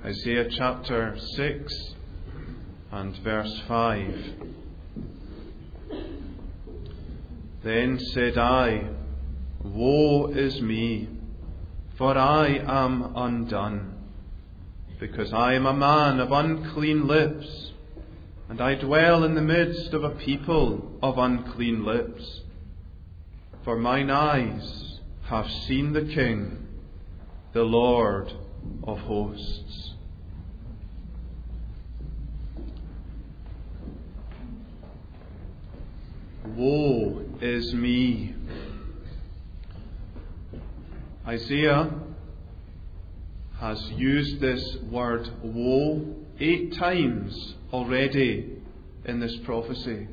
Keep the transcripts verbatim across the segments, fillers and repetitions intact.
Isaiah chapter six and verse five. Then said I, Woe is me, for I am undone, because I am a man of unclean lips, and I dwell in the midst of a people of unclean lips. For mine eyes have seen the King, the Lord of hosts. Woe is me. Isaiah has used this word woe eight times already in this prophecy.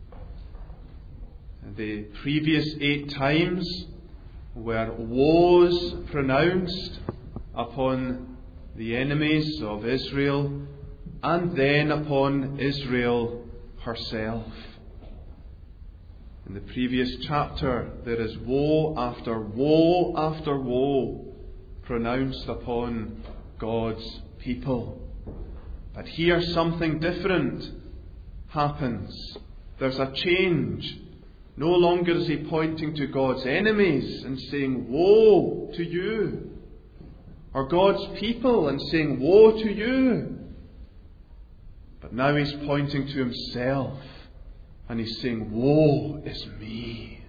The previous eight times were woes pronounced upon the enemies of Israel and then upon Israel herself. In the previous chapter, there is woe after woe after woe pronounced upon God's people. But here something different happens. There's a change. No longer is he pointing to God's enemies and saying, Woe to you. Or God's people and saying, Woe to you. But now he's pointing to himself. And he's saying, Woe is me.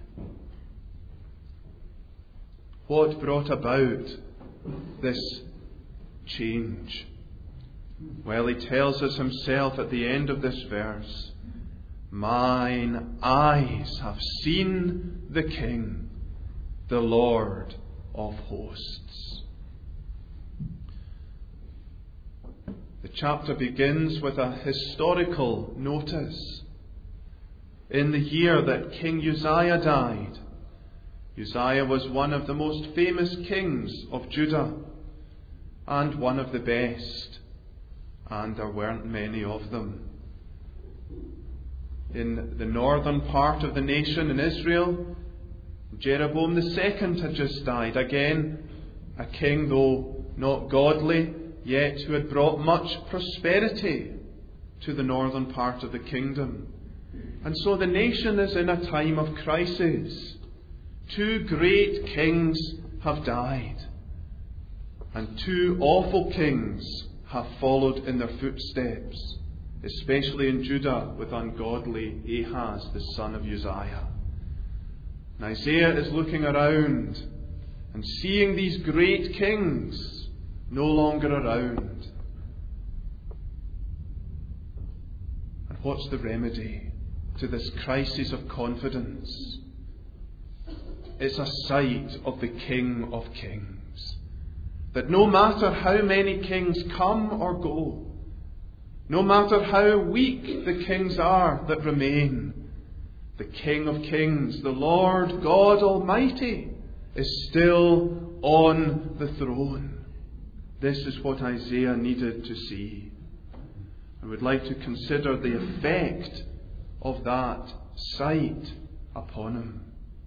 What brought about this change? Well, he tells us himself at the end of this verse, Mine eyes have seen the King, the Lord of hosts. The chapter begins with a historical notice. In the year that King Uzziah died, Uzziah was one of the most famous kings of Judah and one of the best, and there weren't many of them. In the northern part of the nation in Israel, Jeroboam the second had just died. Again, a king, though not godly, yet who had brought much prosperity to the northern part of the kingdom. And so the nation is in a time of crisis. Two great kings have died, and two awful kings have followed in their footsteps, especially in Judah with ungodly Ahaz, the son of Uzziah. And Isaiah is looking around and seeing these great kings no longer around. And what's the remedy to this crisis of confidence? It's a sight of the King of Kings. That no matter how many kings come or go, no matter how weak the kings are that remain, the King of Kings, the Lord God Almighty, is still on the throne. This is what Isaiah needed to see. I would like to consider the effect of that sight upon him.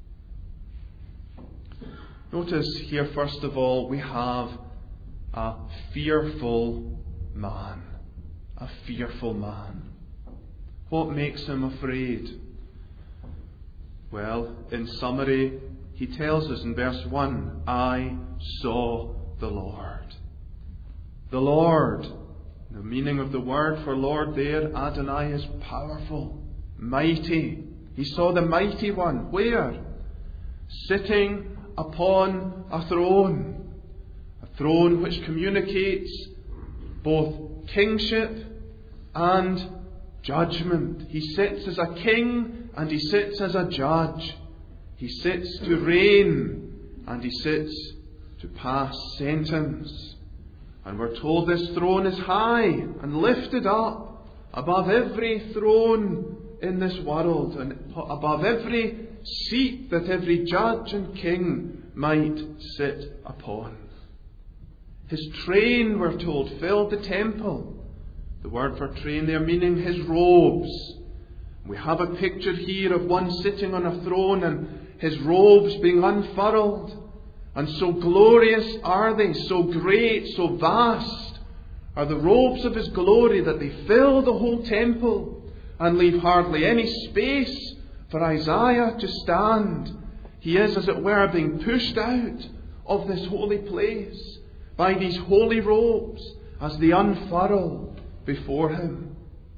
Notice here, first of all, we have a fearful man. A fearful man. What makes him afraid? Well, in summary, he tells us in verse one, I saw the Lord. The Lord, the meaning of the word for Lord there, Adonai, is powerful, mighty. He saw the mighty one. Where? Sitting upon a throne. A throne which communicates both kingship and judgment. He sits as a king and he sits as a judge. He sits to reign and he sits to pass sentence. And we're told this throne is high and lifted up above every throne in this world and above every seat that every judge and king might sit upon. His train, we're told, filled the temple. The word for train there meaning his robes. We have a picture here of one sitting on a throne and his robes being unfurled. And so glorious are they, so great, so vast are the robes of His glory, that they fill the whole temple and leave hardly any space for Isaiah to stand. He is, as it were, being pushed out of this holy place by these holy robes as they unfurl before Him.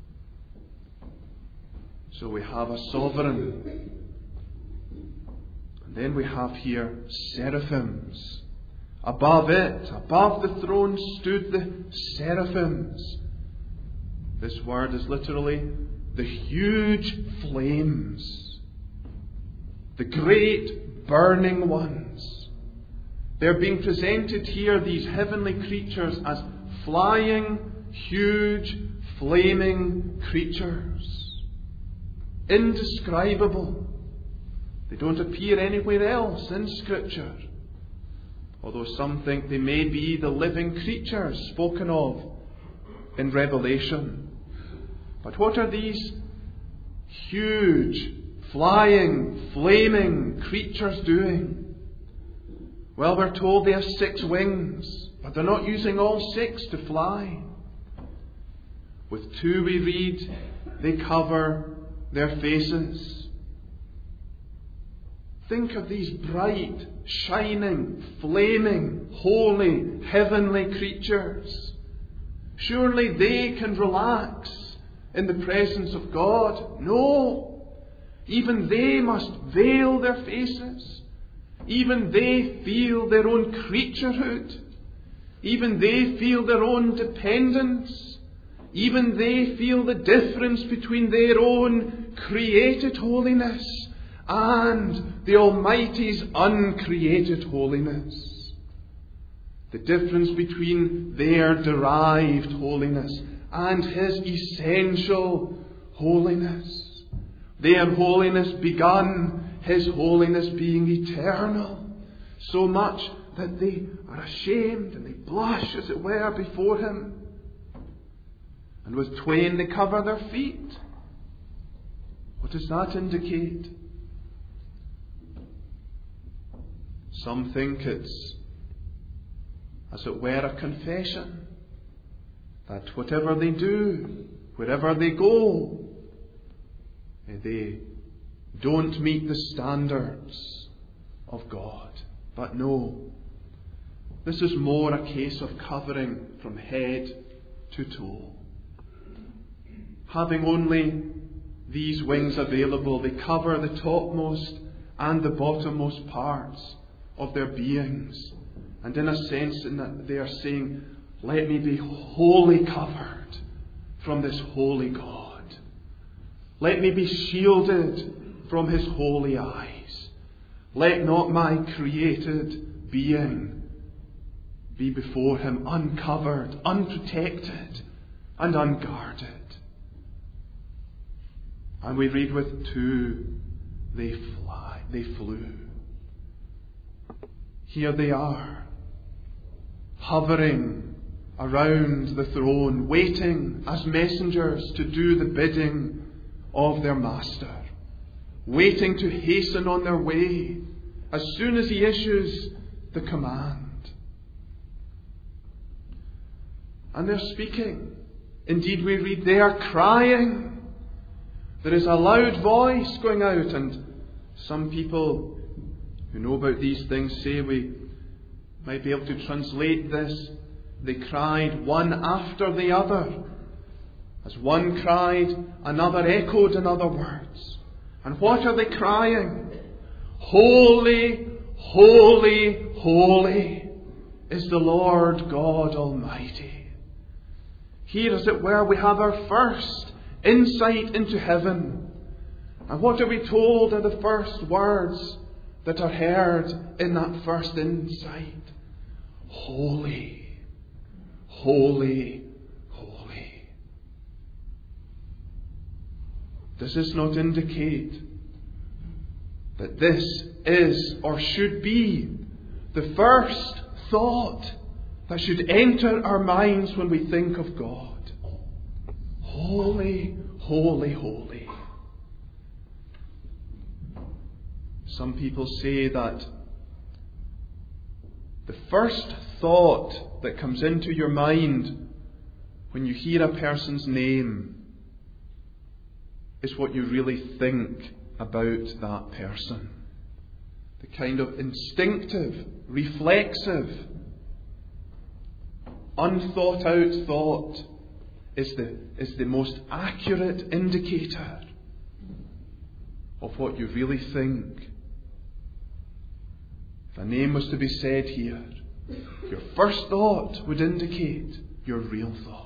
So we have a sovereign. And then we have here seraphims. Above it, above the throne, stood the seraphims. This word is literally the huge flames, the great burning ones. They're being presented here, these heavenly creatures, as flying, huge, flaming creatures. Indescribable. They don't appear anywhere else in Scripture, although some think they may be the living creatures spoken of in Revelation. But what are these huge, flying, flaming creatures doing? Well, we're told they have six wings, but they're not using all six to fly. With two, we read, they cover their faces. Think of these bright, shining, flaming, holy, heavenly creatures. Surely they can relax in the presence of God? No. Even they must veil their faces. Even they feel their own creaturehood. Even they feel their own dependence. Even they feel the difference between their own created holiness and the Almighty's uncreated holiness. The difference between their derived holiness and His essential holiness. Their holiness begun, His holiness being eternal. So much that they are ashamed and they blush, as it were, before Him. And with twain they cover their feet. What does that indicate? Some think it's, as it were, a confession that whatever they do, wherever they go, they don't meet the standards of God. But no, this is more a case of covering from head to toe. Having only these wings available, they cover the topmost and the bottommost parts of their beings. And in a sense, in that they are saying, let me be wholly covered from this holy God. Let me be shielded from His holy eyes. Let not my created being be before Him uncovered, unprotected, and unguarded. And we read with two, they fly, they flew. Here they are, hovering around the throne, waiting as messengers to do the bidding of their Master, waiting to hasten on their way as soon as He issues the command. And they're speaking. Indeed, we read they are crying. There is a loud voice going out, and some people who know about these things say we might be able to translate this. They cried one after the other. As one cried, another echoed in other words. And what are they crying? Holy, holy, holy is the Lord God Almighty. Here, as it were, we have our first insight into heaven. And what are we told are the first words that are heard in that first insight? Holy, holy, holy. Does this not indicate that this is or should be the first thought that should enter our minds when we think of God? Holy, holy, holy. Some people say that the first thought that comes into your mind when you hear a person's name is what you really think about that person. The kind of instinctive, reflexive, unthought out thought is the, is the most accurate indicator of what you really think. If a name was to be said here, your first thought would indicate your real thought.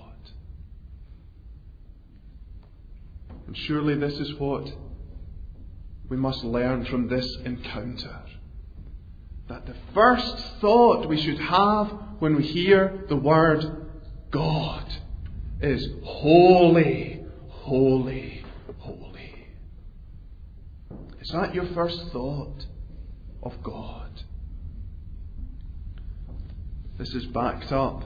And surely this is what we must learn from this encounter. That the first thought we should have when we hear the word God is holy, holy, holy. Is that your first thought of God? This is backed up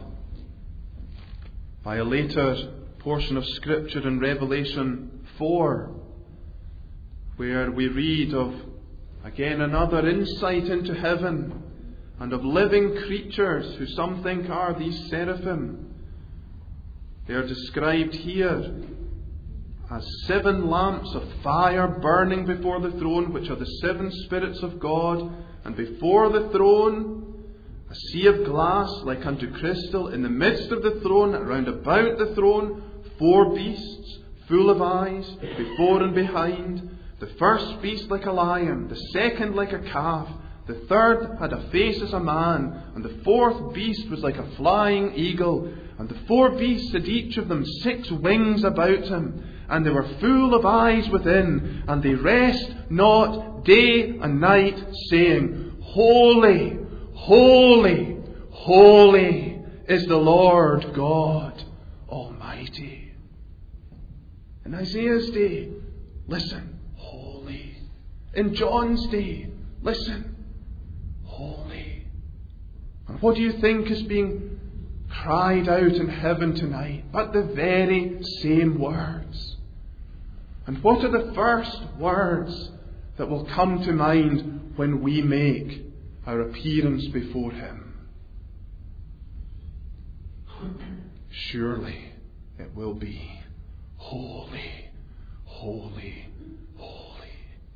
by a later portion of Scripture in Revelation four, where we read of, again, another insight into heaven and of living creatures who some think are these seraphim. They are described here as seven lamps of fire burning before the throne, which are the seven spirits of God, and before the throne a sea of glass like unto crystal, in the midst of the throne, round about the throne, four beasts full of eyes, before and behind. The first beast like a lion, the second like a calf, the third had a face as a man, and the fourth beast was like a flying eagle. And the four beasts had each of them six wings about him, and they were full of eyes within, and they rest not day and night, saying, Holy, holy, holy is the Lord God Almighty. In Isaiah's day, listen, holy. In John's day, listen, holy. And what do you think is being cried out in heaven tonight? But the very same words. And what are the first words that will come to mind when we make our appearance before Him? Surely it will be holy, holy, holy.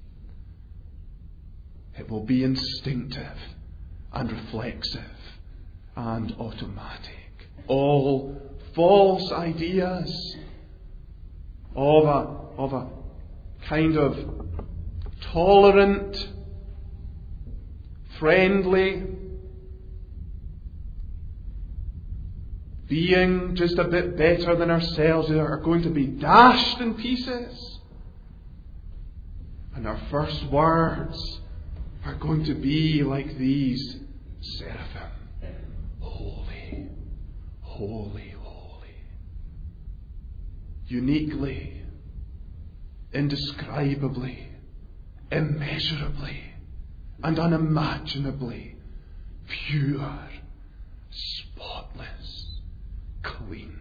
It will be instinctive and reflexive and automatic. All false ideas of a, of a kind of tolerant, friendly being just a bit better than ourselves are going to be dashed in pieces. And our first words are going to be like these seraphim. Holy, holy, holy. Uniquely, indescribably, immeasurably, and unimaginably pure, spotless, clean.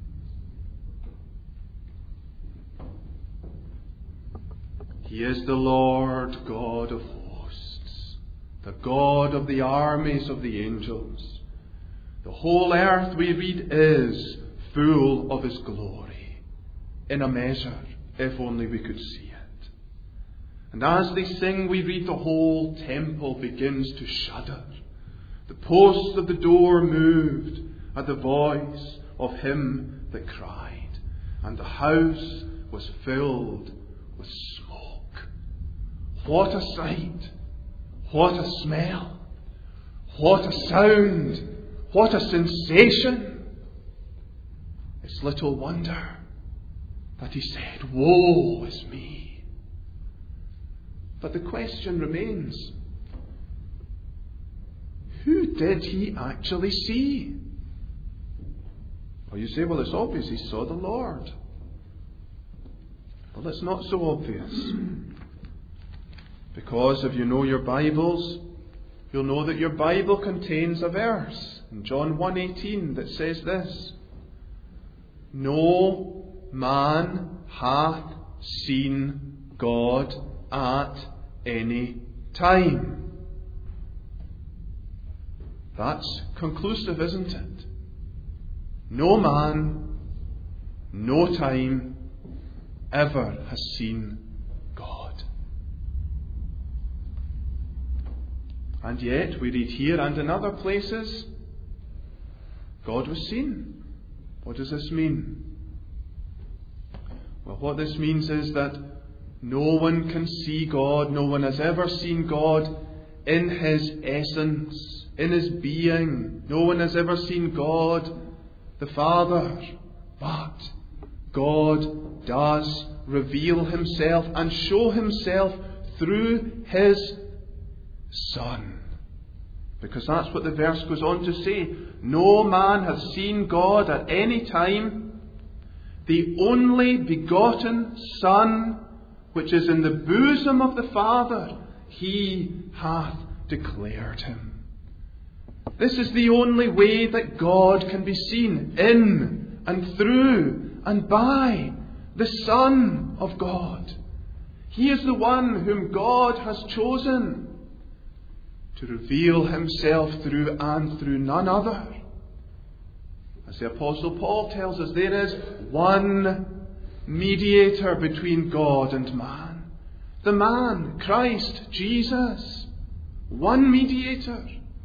He is the Lord God of hosts, the God of the armies of the angels. The whole earth, we read, is full of His glory, in a measure, if only we could see it. And as they sing, we read, the whole temple begins to shudder. The posts of the door moved at the voice of him that cried, and the house was filled with smoke. What a sight! What a smell! What a sound! What a sensation! It's little wonder that he said, "Woe is me." But the question remains, who did he actually see? Well, you say, well, it's obvious he saw the Lord. Well, it's not so obvious. Because if you know your Bibles, you'll know that your Bible contains a verse in John one eighteen that says this: "No man hath seen God at any time." That's conclusive, isn't it? No man no time ever has seen God. And yet, we read here and in other places, God was seen. What does this mean? Well, what this means is that no one can see God. No one has ever seen God in His essence, in His being. No one has ever seen God the Father. But God does reveal Himself and show Himself through His Son. Because that's what the verse goes on to say. No man has seen God at any time. The only begotten Son, which is in the bosom of the Father, He hath declared Him. This is the only way that God can be seen, in and through and by the Son of God. He is the one whom God has chosen to reveal Himself through and through none other. As the Apostle Paul tells us, there is one mediator between God and man. The man, Christ Jesus. One mediator.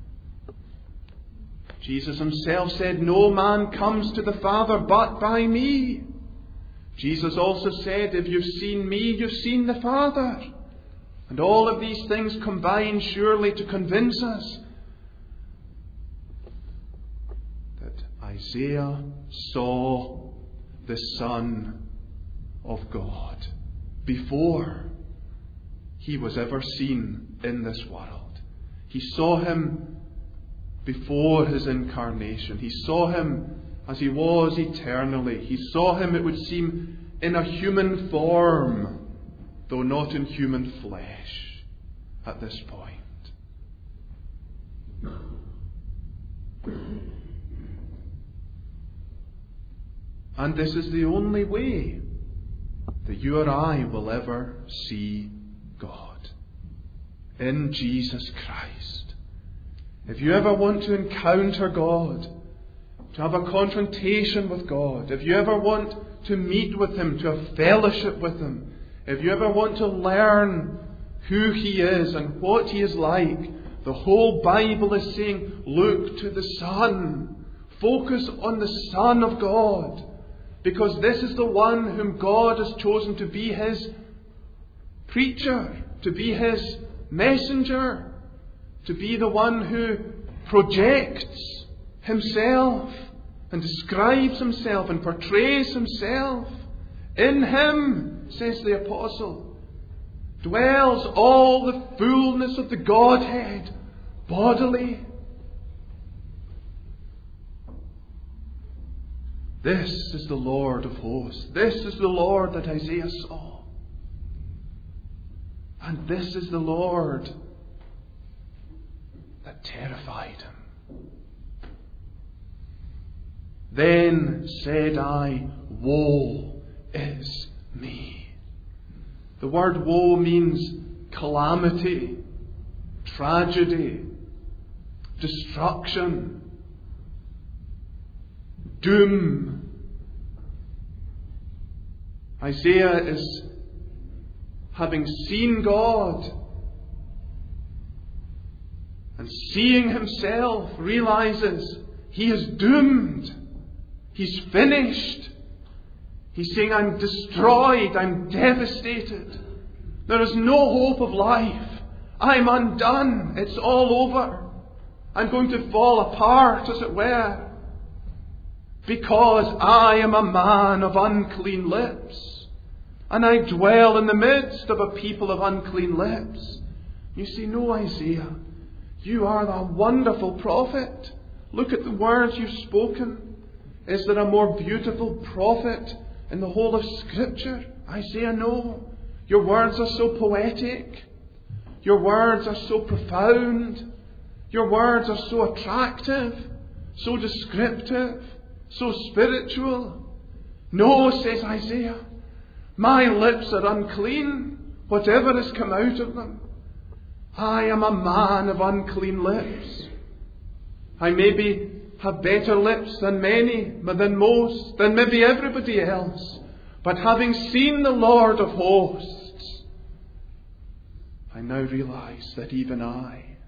Jesus Himself said, no man comes to the Father but by me. Jesus also said, if you've seen me, you've seen the Father. And all of these things combine surely to convince us that Isaiah saw the Son of God before He was ever seen in this world. He saw Him before His incarnation. He saw Him as He was eternally. He saw Him, it would seem, in a human form, though not in human flesh at this point. And this is the only way that you or I will ever see God. In Jesus Christ. If you ever want to encounter God, to have a confrontation with God, if you ever want to meet with Him, to have fellowship with Him, if you ever want to learn who He is and what He is like, the whole Bible is saying, look to the Son. Focus on the Son of God. Because this is the one whom God has chosen to be His preacher, to be His messenger, to be the one who projects Himself and describes Himself and portrays Himself. In Him, says the Apostle, dwells all the fullness of the Godhead bodily. This is the Lord of hosts. This is the Lord that Isaiah saw. And this is the Lord that terrified him. Then said I, woe is me. The word woe means calamity, tragedy, destruction, doom. Isaiah is, having seen God and seeing himself, realizes he is doomed. He's finished. He's saying, I'm destroyed. I'm devastated. There is no hope of life. I'm undone. It's all over. I'm going to fall apart, as it were. Because I am a man of unclean lips. And I dwell in the midst of a people of unclean lips. You see, no, Isaiah, you are the wonderful prophet. Look at the words you've spoken. Is there a more beautiful prophet in the whole of Scripture? Isaiah, no. Your words are so poetic. Your words are so profound. Your words are so attractive, so descriptive, so spiritual. No, says Isaiah, my lips are unclean, whatever has come out of them. I am a man of unclean lips. I may be have better lips than many, than most, than maybe everybody else. But having seen the Lord of hosts, I now realize that even I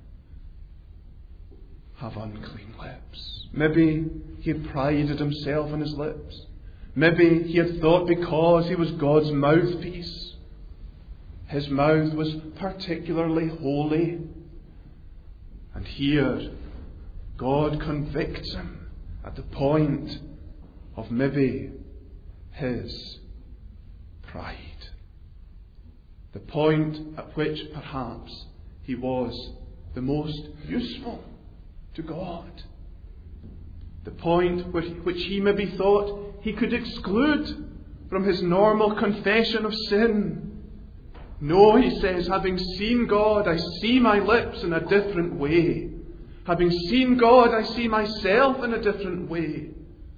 have unclean lips. Maybe he had prided himself on his lips. Maybe he had thought because he was God's mouthpiece, his mouth was particularly holy. And here, God convicts him at the point of maybe his pride. The point at which perhaps he was the most useful to God. The point which he maybe thought he could exclude from his normal confession of sin. No, he says, having seen God, I see my lips in a different way. Having seen God, I see myself in a different way.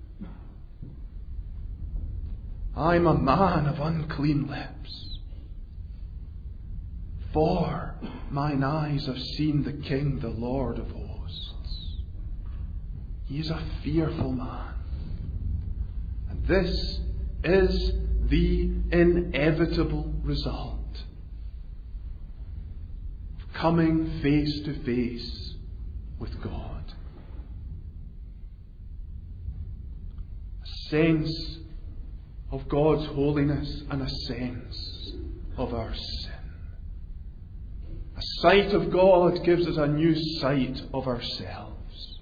I'm a man of unclean lips. For mine eyes have seen the King, the Lord of hosts. He is a fearful man. And this is the inevitable result of coming face to face with God. A sense of God's holiness and a sense of our sin. A sight of God gives us a new sight of ourselves.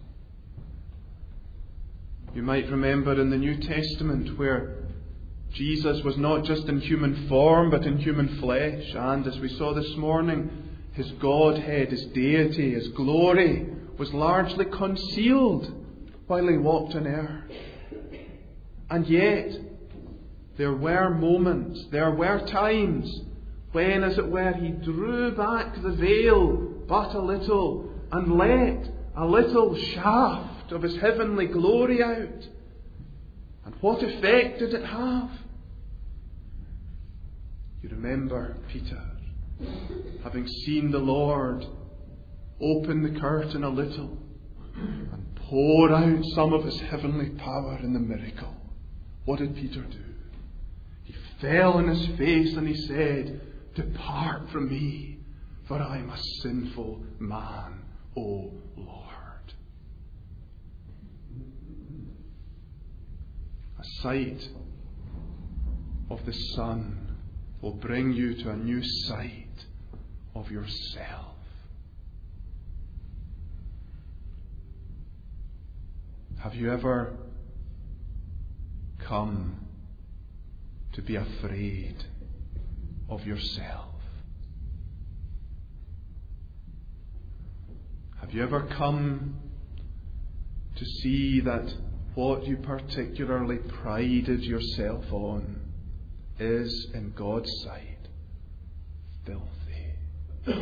You might remember in the New Testament where Jesus was not just in human form but in human flesh, and as we saw this morning, his Godhead, his deity, his glory was largely concealed while he walked on earth. And yet, there were moments, there were times when, as it were, he drew back the veil but a little and let a little shaft of his heavenly glory out. And what effect did it have? You remember Peter, having seen the Lord open the curtain a little and pour out some of his heavenly power in the miracle. What did Peter do? He fell on his face and he said, "Depart from me, for I am a sinful man, O Lord." A sight of the Son will bring you to a new sight of yourself. Have you ever come to be afraid of yourself? Have you ever come to see that what you particularly prided yourself on is, in God's sight, filthy?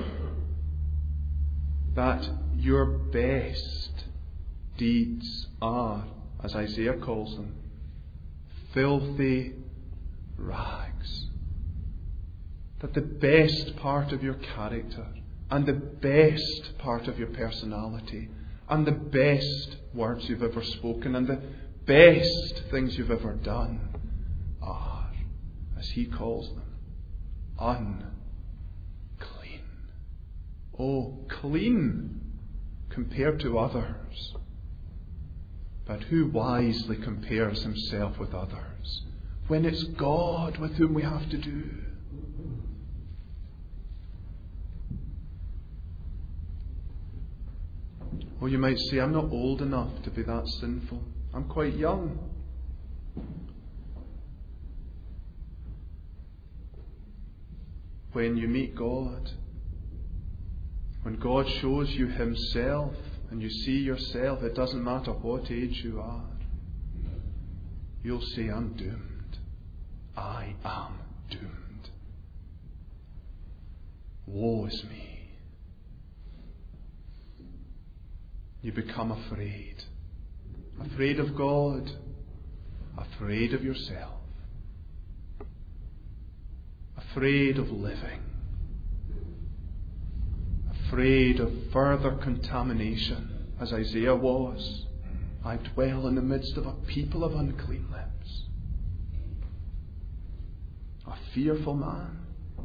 That your best deeds are, as Isaiah calls them, filthy rags. That the best part of your character and the best part of your personality and the best words you've ever spoken and the best things you've ever done are, as he calls them, unclean. Oh, clean compared to others. But who wisely compares himself with others when it's God with whom we have to do? Well, you might say, I'm not old enough to be that sinful. I'm quite young. When you meet God, when God shows you himself and you see yourself, it doesn't matter what age you are, you'll say, I'm doomed. I am doomed. Woe is me. You become afraid. Afraid of God. Afraid of yourself. Afraid of living. Afraid of further contamination, as Isaiah was. I dwell in the midst of a people of unclean lips. A fearful man.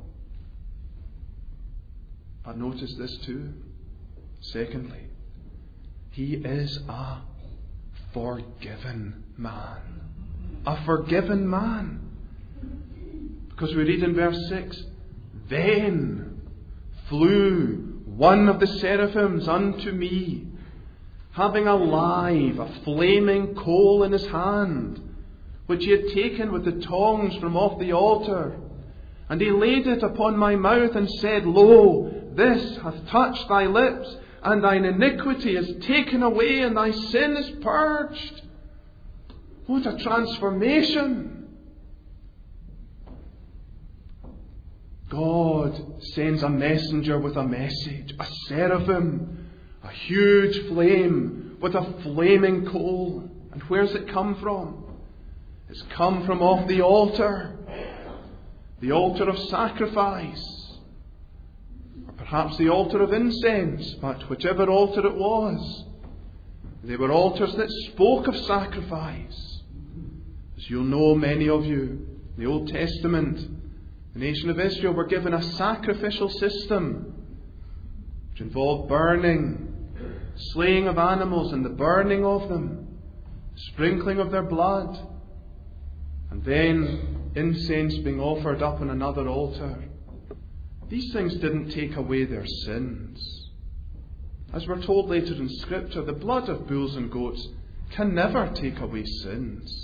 But notice this too. Secondly, he is a forgiven man. A forgiven man. Because we read in verse six, then flew one of the seraphims unto me, having alive a flaming coal in his hand, which he had taken with the tongs from off the altar. And he laid it upon my mouth and said, Lo, this hath touched thy lips, and thine iniquity is taken away, and thy sin is purged. What a transformation! God sends a messenger with a message, a seraphim, a huge flame with a flaming coal. And where's it come from? It's come from off the altar, the altar of sacrifice, or perhaps the altar of incense, but whichever altar it was, they were altars that spoke of sacrifice. As you'll know, many of you, in the Old Testament, the nation of Israel were given a sacrificial system which involved burning, slaying of animals and the burning of them, sprinkling of their blood, and then incense being offered up on another altar. These things didn't take away their sins. As we're told later in Scripture, the blood of bulls and goats can never take away sins.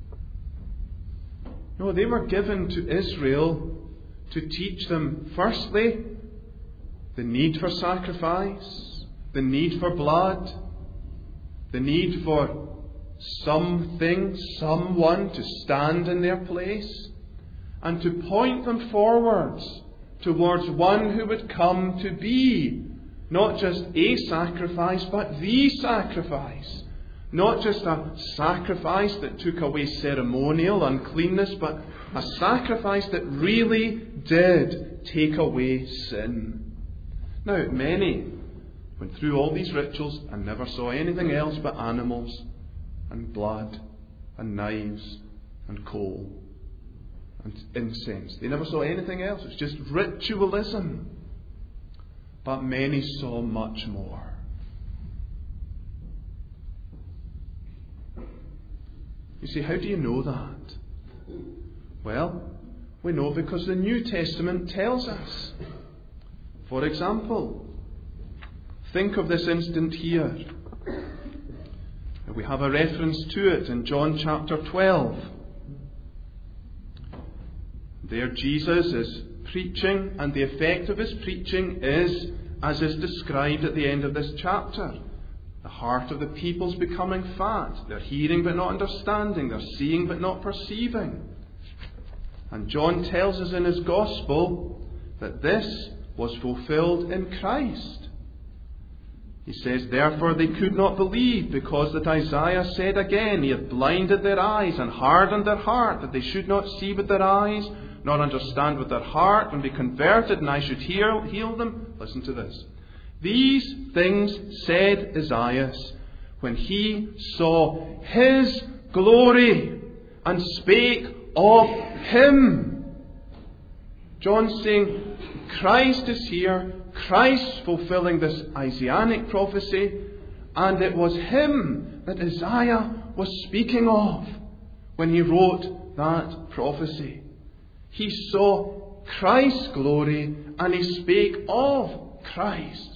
No, they were given to Israel to teach them, firstly, the need for sacrifice, the need for blood, the need for something, someone to stand in their place, and to point them forwards towards one who would come to be not just a sacrifice, but the sacrifice. Not just a sacrifice that took away ceremonial uncleanness, but a sacrifice that really did take away sin. Now, many went through all these rituals and never saw anything else but animals and blood and knives and coal and incense. They never saw anything else. It's just ritualism. But many saw much more. You see, how do you know that? Well, we know because the New Testament tells us. For example, think of this instant here. We have a reference to it in John chapter twelve. There Jesus is preaching, and the effect of his preaching is, as is described at the end of this chapter. The heart of the people's becoming fat. They're hearing but not understanding. They're seeing but not perceiving. And John tells us in his Gospel that this was fulfilled in Christ. He says, therefore they could not believe, because that Isaiah said again, He hath blinded their eyes and hardened their heart, that they should not see with their eyes, nor understand with their heart, and be converted, and I should heal, heal them. Listen to this. These things said Isaiah when he saw His glory and spake of Him. John's saying Christ is here, Christ fulfilling this Isaianic prophecy, and it was Him that Isaiah was speaking of when he wrote that prophecy. He saw Christ's glory and he spake of Christ.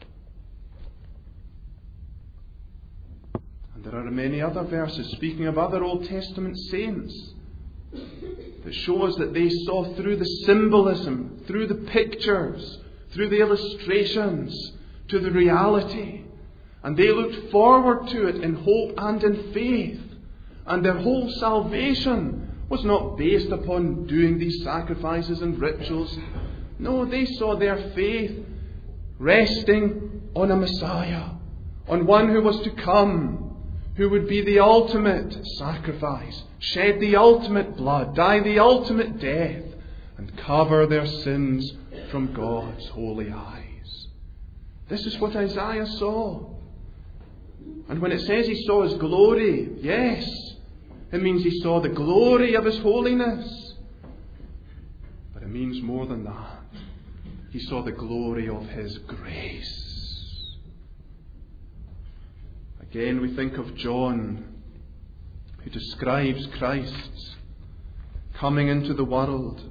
And there are many other verses speaking of other Old Testament saints that show us that they saw through the symbolism, through the pictures, through the illustrations, to the reality. And they looked forward to it in hope and in faith. And their whole salvation was not based upon doing these sacrifices and rituals. No, they saw their faith resting on a Messiah, on one who was to come, who would be the ultimate sacrifice, shed the ultimate blood, die the ultimate death, and cover their sins from God's holy eyes. This is what Isaiah saw. And when it says he saw his glory, yes, it means he saw the glory of his holiness. But it means more than that. He saw the glory of his grace. Again, we think of John, who describes Christ's coming into the world.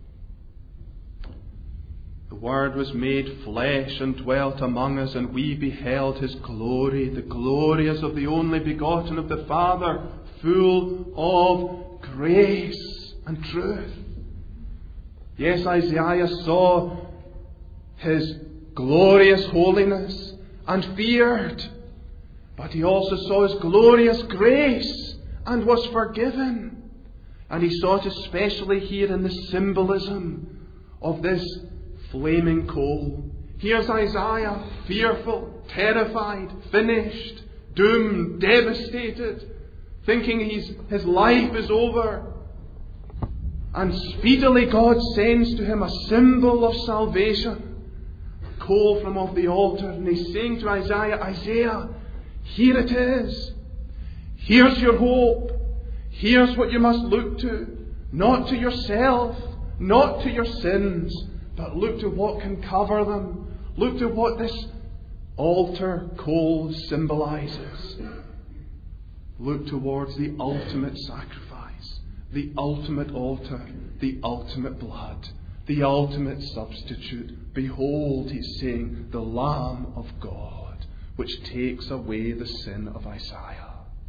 The Word was made flesh and dwelt among us, and we beheld his glory, the glory as of the only begotten of the Father, full of grace and truth. Yes, Isaiah saw his glorious holiness and feared, but he also saw his glorious grace and was forgiven. And he saw it especially here in the symbolism of this flaming coal. Here's Isaiah, fearful, terrified, finished, doomed, devastated, thinking he's, his life is over. And speedily God sends to him a symbol of salvation, a coal from off the altar. And he's saying to Isaiah, Isaiah, here it is. Here's your hope. Here's what you must look to. Not to yourself, not to your sins, but look to what can cover them. Look to what this altar coal symbolizes. Look towards the ultimate sacrifice, the ultimate altar, the ultimate blood, the ultimate substitute. Behold, he's saying, the Lamb of God, which takes away the sin of Isaiah.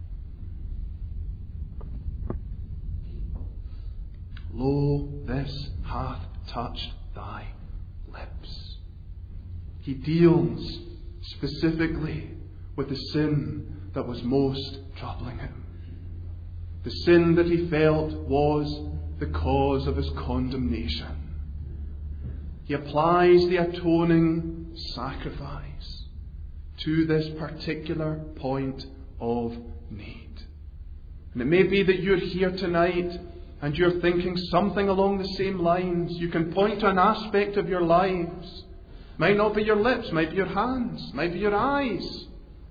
Lo, this hath touched thy lips. He deals specifically with the sin that was most troubling him. The sin that he felt was the cause of his condemnation. He applies the atoning sacrifice to this particular point of need. And it may be that you're here tonight and you're thinking something along the same lines. You can point to an aspect of your lives. Might not be your lips, might be your hands, might be your eyes,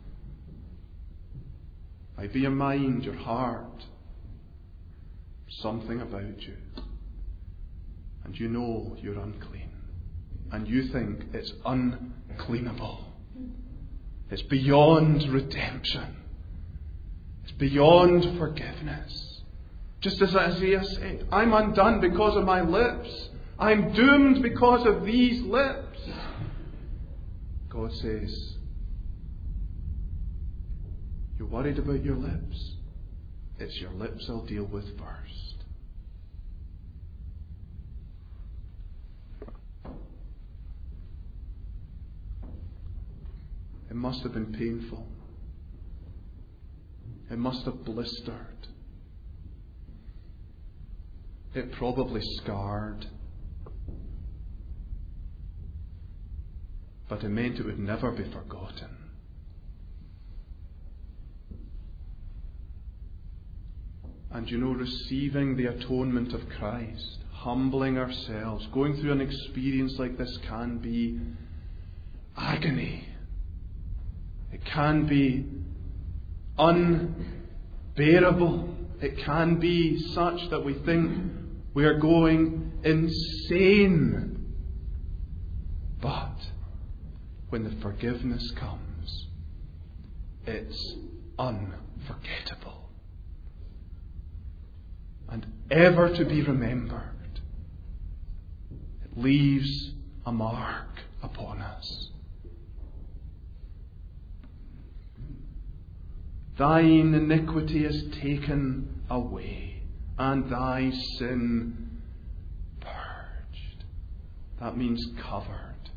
might be your mind, your heart. Something about you. And you know you're unclean. And you think it's uncleanable. It's beyond redemption. It's beyond forgiveness. Just as Isaiah said, I'm undone because of my lips. I'm doomed because of these lips. God says, you're worried about your lips. It's your lips I'll deal with first. It must have been painful. It must have blistered. It probably scarred. But it meant it would never be forgotten. And you know, receiving the atonement of Christ, humbling ourselves, going through an experience like this can be agony. It can be unbearable. It can be such that we think we are going insane. But when the forgiveness comes, it's unforgettable. And ever to be remembered. It leaves a mark upon us. Thine iniquity is taken away, and thy sin purged. That means covered,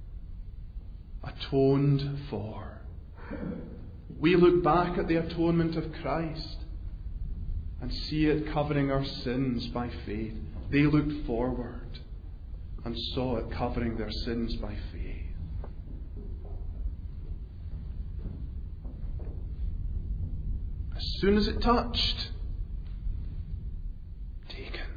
atoned for. We look back at the atonement of Christ and see it covering our sins by faith. They looked forward and saw it covering their sins by faith. As soon as it touched, taken.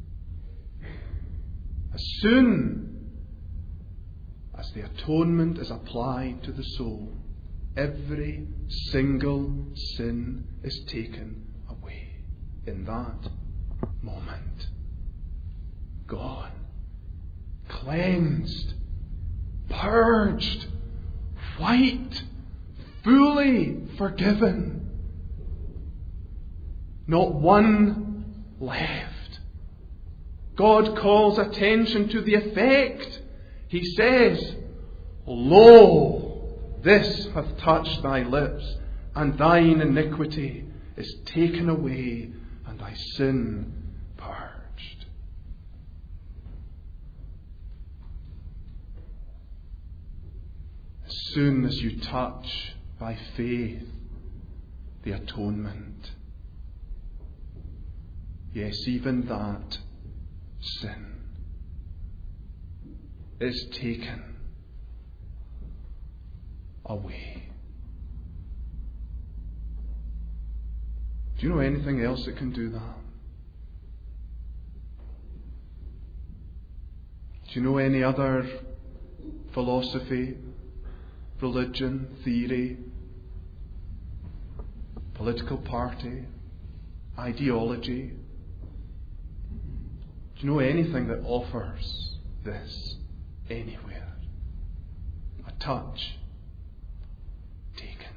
As soon as the atonement is applied to the soul, every single sin is taken away in that moment. Gone. Cleansed. Purged. White. Fully forgiven. Not one left. God calls attention to the effect. He says, Lo, this hath touched thy lips, and thine iniquity is taken away, and thy sin purged. As soon as you touch by faith the atonement, yes, even that sin is taken away. Do you know anything else that can do that? Do you know any other philosophy, religion, theory, political party, ideology? Do you know anything that offers this anywhere? A touch taken.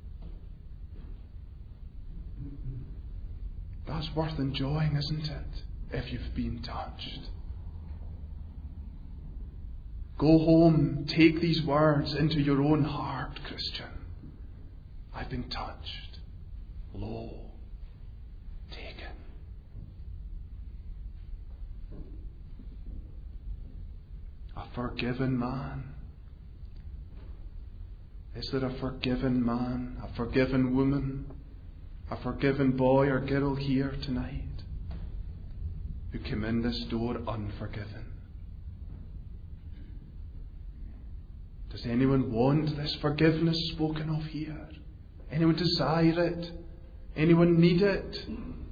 That's worth enjoying, isn't it? If you've been touched. Go home, take these words into your own heart, Christian. I've been touched. Lo, taken. A forgiven man. Is there a forgiven man, a forgiven woman, a forgiven boy or girl here tonight who came in this door unforgiven? Does anyone want this forgiveness spoken of here? Anyone desire it? Anyone need it?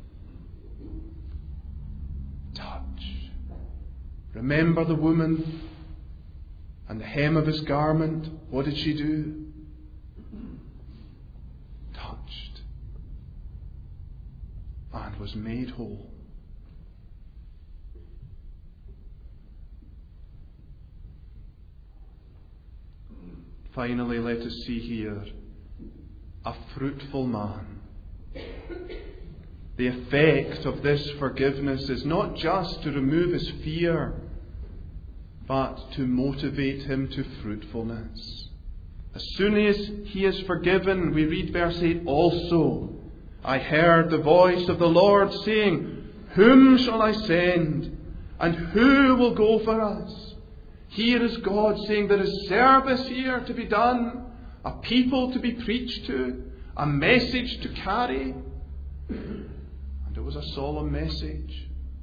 Touch. Remember the woman and the hem of his garment. What did she do? Touched. And was made whole. Finally, let us see here a fruitful man. The effect of this forgiveness is not just to remove his fear, but to motivate him to fruitfulness. As soon as he is forgiven, we read verse eight, also, I heard the voice of the Lord saying, Whom shall I send? And who will go for us? Here is God saying there is service here to be done, a people to be preached to, a message to carry. And it was a solemn message.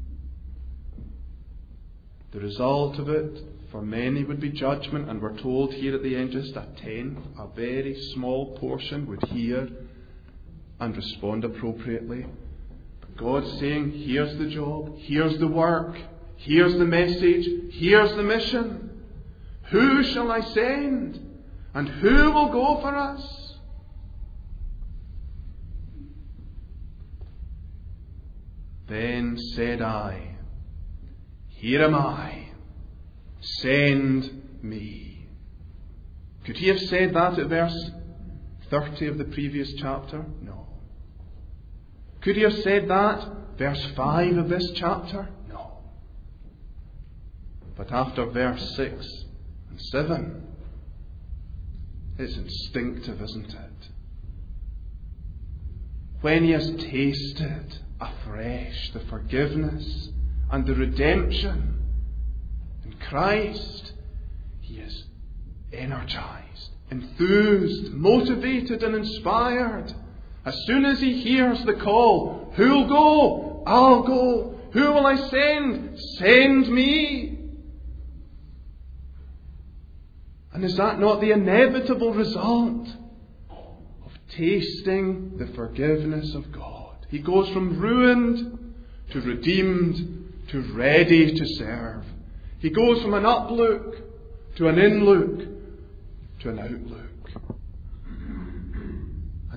The result of it for many would be judgment, and we're told here at the end just a tenth, a very small portion would hear and respond appropriately. But God's saying, here's the job, here's the work, here's the message, here's the mission. Who shall I send? And who will go for us? Then said I, Here am I, send me. Could he have said that at verse thirty of the previous chapter? No. Could he have said that verse five of this chapter? No. But after verse six and seven, it's instinctive, isn't it? When he has tasted afresh the forgiveness and the redemption in Christ, he is energized, enthused, motivated and inspired. As soon as he hears the call, who'll go? I'll go. Who will I send? Send me. And is that not the inevitable result of tasting the forgiveness of God? He goes from ruined to redeemed to ready to serve. He goes from an uplook to an inlook to an outlook.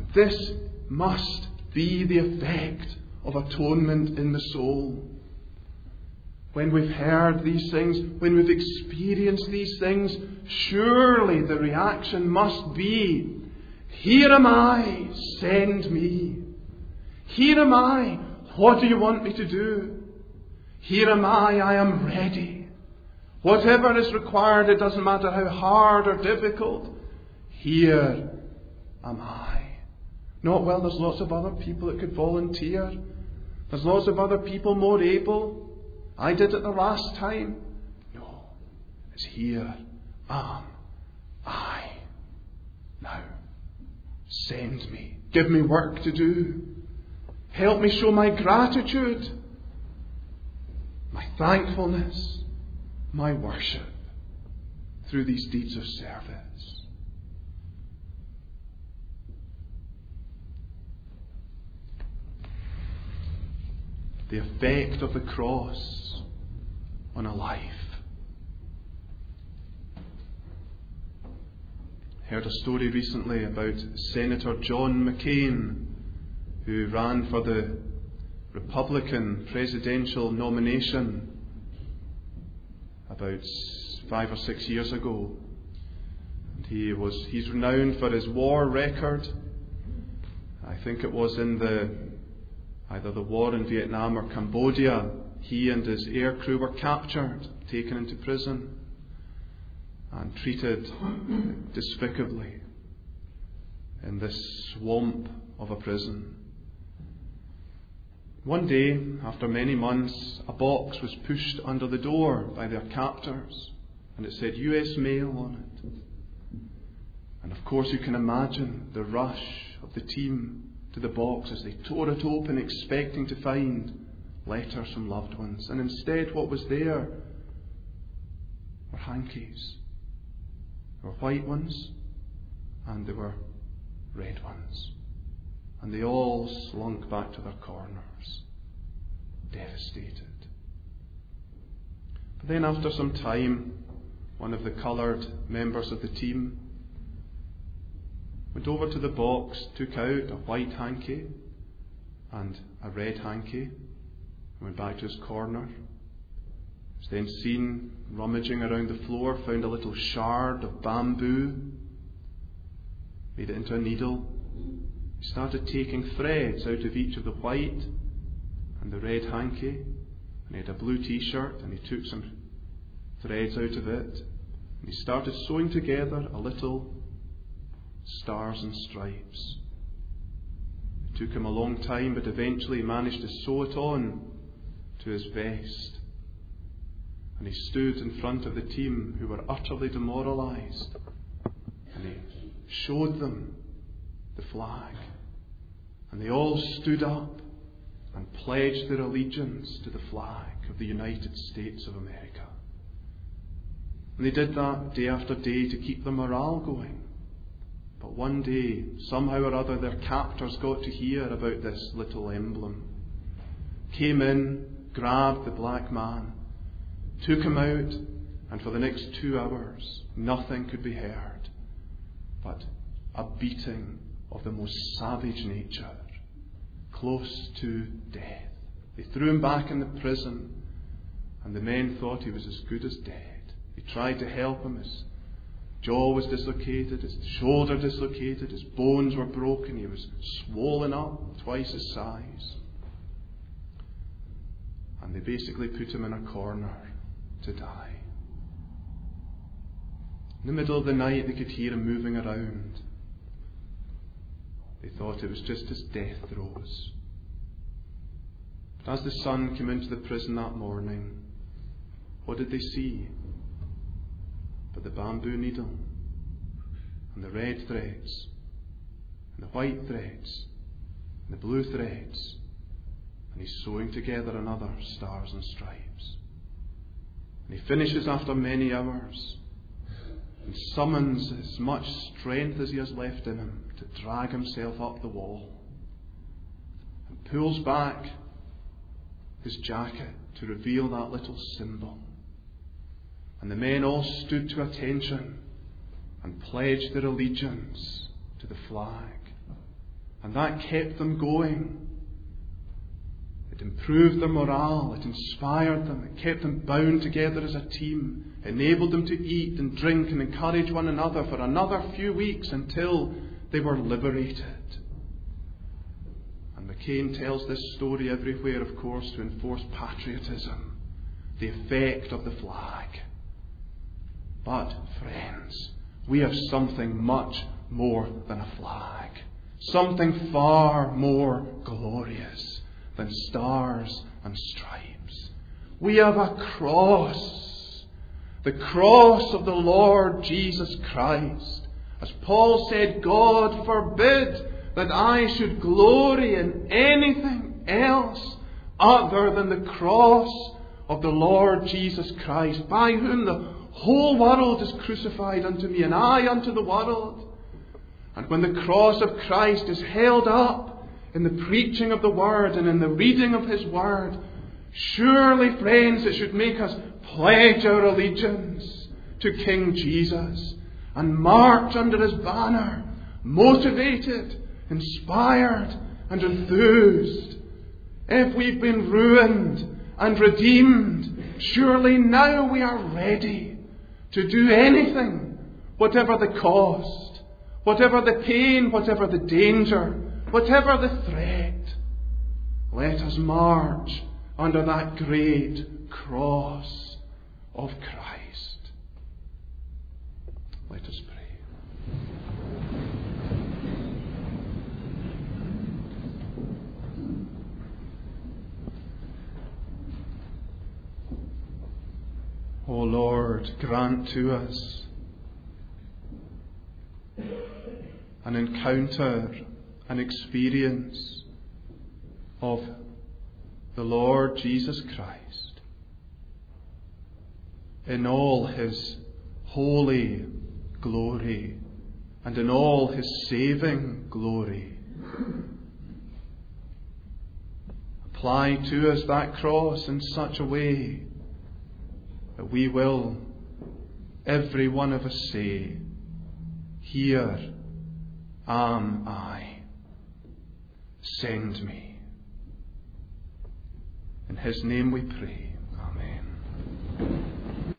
This must be the effect of atonement in the soul. When we've heard these things, when we've experienced these things, surely the reaction must be, here am I, send me. Here am I, what do you want me to do? Here am I, I am ready. Whatever is required, it doesn't matter how hard or difficult. Here am I. Not, well, there's lots of other people that could volunteer. There's lots of other people more able. I did it the last time. No, it's here am I. Now, send me. Give me work to do. Help me show my gratitude, my thankfulness, my worship through these deeds of service. The effect of the cross on a life. I heard a story recently about Senator John McCain, who ran for the Republican presidential nomination about five or six years ago. And he was he's renowned for his war record. I think it was in the either the war in Vietnam or Cambodia. He and his aircrew were captured, taken into prison, and treated despicably in this swamp of a prison. One day, after many months, a box was pushed under the door by their captors, and it said U S mail on it. And of course you can imagine the rush of the team to the box as they tore it open, expecting to find letters from loved ones. And instead what was there were hankies. There were white ones and there were red ones. And they all slunk back to their corners, devastated. But then after some time, one of the coloured members of the team went over to the box, took out a white hanky and a red hanky, and went back to his corner. He was then seen rummaging around the floor, found a little shard of bamboo, made it into a needle. He started taking threads out of each of the white and the red hanky, and he had a blue t-shirt, and he took some threads out of it, and he started sewing together a little stars and stripes. It took him a long time, but eventually he managed to sew it on to his vest. And he stood in front of the team, who were utterly demoralized, and he showed them the flag. And they all stood up and pledged their allegiance to the flag of the United States of America. And they did that day after day to keep their morale going. But one day, somehow or other, their captors got to hear about this little emblem, came in, grabbed the black man, took him out, and for the next two hours, nothing could be heard but a beating of the most savage nature, close to death. They threw him back in the prison, and the men thought he was as good as dead. They tried to help him. His jaw was dislocated, his shoulder dislocated, his bones were broken, he was swollen up twice his size. And they basically put him in a corner to die. In the middle of the night they could hear him moving around. They thought it was just his death throes. But as the sun came into the prison that morning, what did they see? But the bamboo needle, and the red threads, and the white threads, and the blue threads, and he's sewing together another stars and stripes. And he finishes after many hours, and summons as much strength as he has left in him to drag himself up the wall, and pulls back his jacket to reveal that little symbol. And the men all stood to attention and pledged their allegiance to the flag. And that kept them going. It improved their morale. It inspired them. It kept them bound together as a team. Enabled them to eat and drink and encourage one another for another few weeks until they were liberated. And McCain tells this story everywhere, of course, to enforce patriotism, the effect of the flag. But, friends, we have something much more than a flag. Something far more glorious than stars and stripes. We have a cross. The cross of the Lord Jesus Christ. As Paul said, God forbid that I should glory in anything else other than the cross of the Lord Jesus Christ, by whom the whole world is crucified unto me, and I unto the world. And when the cross of Christ is held up in the preaching of the Word and in the reading of His Word, surely, friends, it should make us pledge our allegiance to King Jesus and march under His banner, motivated, inspired and enthused. If we've been ruined and redeemed, surely now we are ready to do anything, whatever the cost, whatever the pain, whatever the danger, whatever the threat. Let us march under that great cross of Christ. Let us pray. O Lord, grant to us an encounter, an experience of the Lord Jesus Christ in all His holy glory and in all His saving glory. Apply to us that cross in such a way that we will, every one of us, say, Here am I. Send me. In His name we pray.